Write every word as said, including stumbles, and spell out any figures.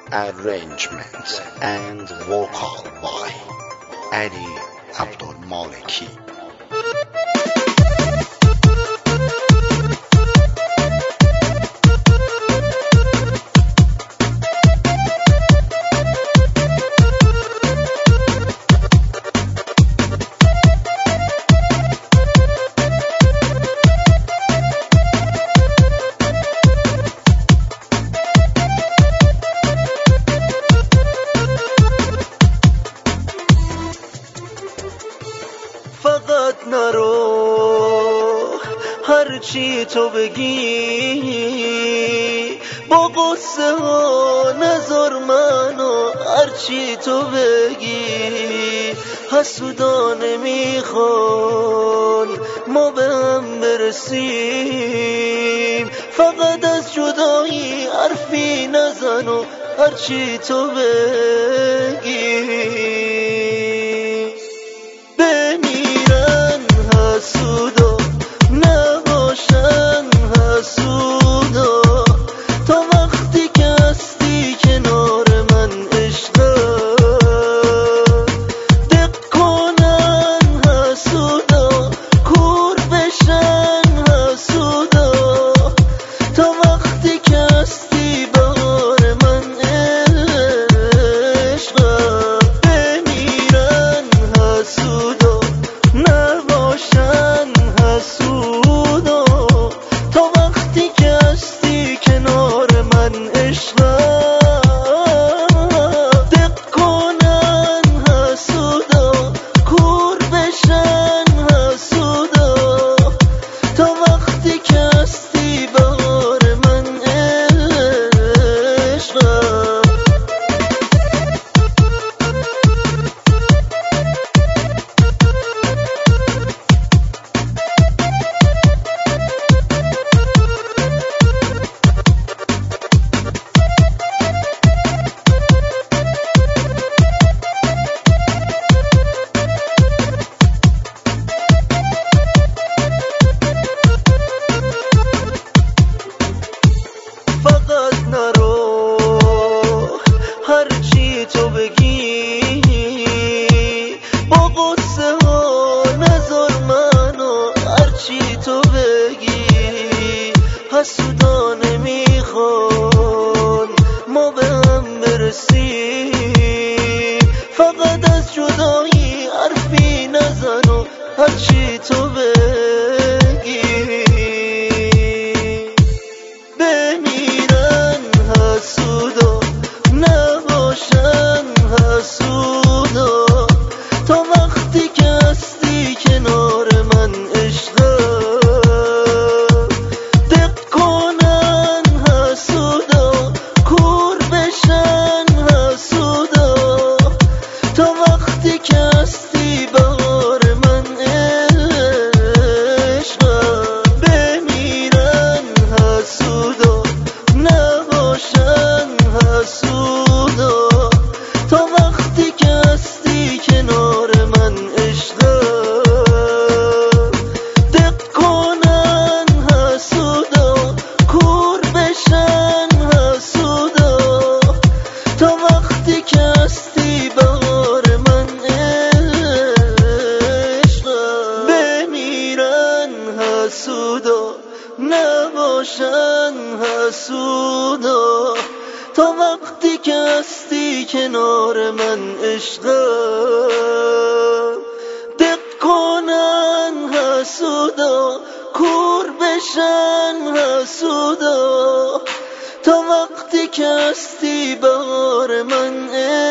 arrangement and vocal by Ali Abdul Maliki. فقط نرو هرچی تو بگی، با قصه ها نذار منو هرچی تو بگی. حسودا نمیخوان ما به هم برسیم، فقط از جدایی حرفی نزن و هرچی تو بگی. حسودا نباشن حسودا، تا وقتی که هستی کنار من عشقه دق کنن حسودا، کور بشن حسودا، تا وقتی که هستی بار من عشقه بمیرن حسودا نباشن حسودا، تا وقتی که هستی کنار من عشقه دق کنن حسودا، کور بشن حسودا، تا وقتی که هستی بار من عشقه. فقط نرو هرچی تو بگی، با قصه ها نذار منو هرچی تو بگی. حسودا نمیخوان ما به هم برسیم، فقط از جدایی حرفی نزن و هرچی تو بگی. حسودا نباشن حسودا، تا وقتی که هستی کنار من عشقه دق کنن حسودا، کور بشن حسودا، تا وقتی که هستی بار من عشقه بمیرن حسودا نباشن حسودا، تا وقتی که هستی کنار من عشقه دق کنن حسودا، کور بشن حسودا، تا وقتی که هستی بار من عشقه بمیرن حسودا نباشن حسودا، تا وقتی که هستی کنار من عشقه دق کنن حسودا، کور بشن حسودا، تا وقتی که هستی بار من